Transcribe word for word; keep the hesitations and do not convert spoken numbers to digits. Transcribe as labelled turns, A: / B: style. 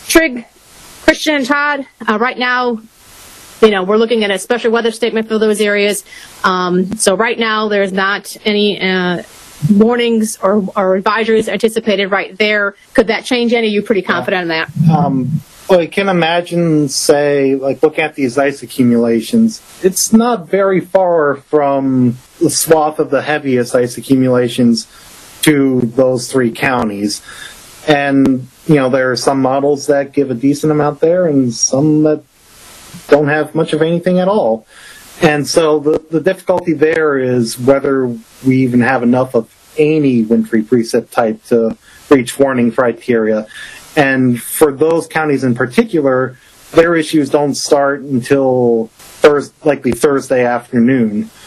A: Trig, Christian, and Todd, uh, right now, you know, we're looking at a special weather statement for those areas. Um, so right now, there's not any uh, warnings or, or advisories anticipated right there. Could that change any? Are you pretty confident
B: yeah.
A: in that?
B: Um, well, you can imagine, say, like looking at these ice accumulations, it's not very far from the swath of the heaviest ice accumulations to those three counties. And, you know, there are some models that give a decent amount there and some that don't have much of anything at all. And so the, the difficulty there is whether we even have enough of any wintry precip type to reach warning criteria. And for those counties in particular, their issues don't start until Thursday, likely Thursday afternoon.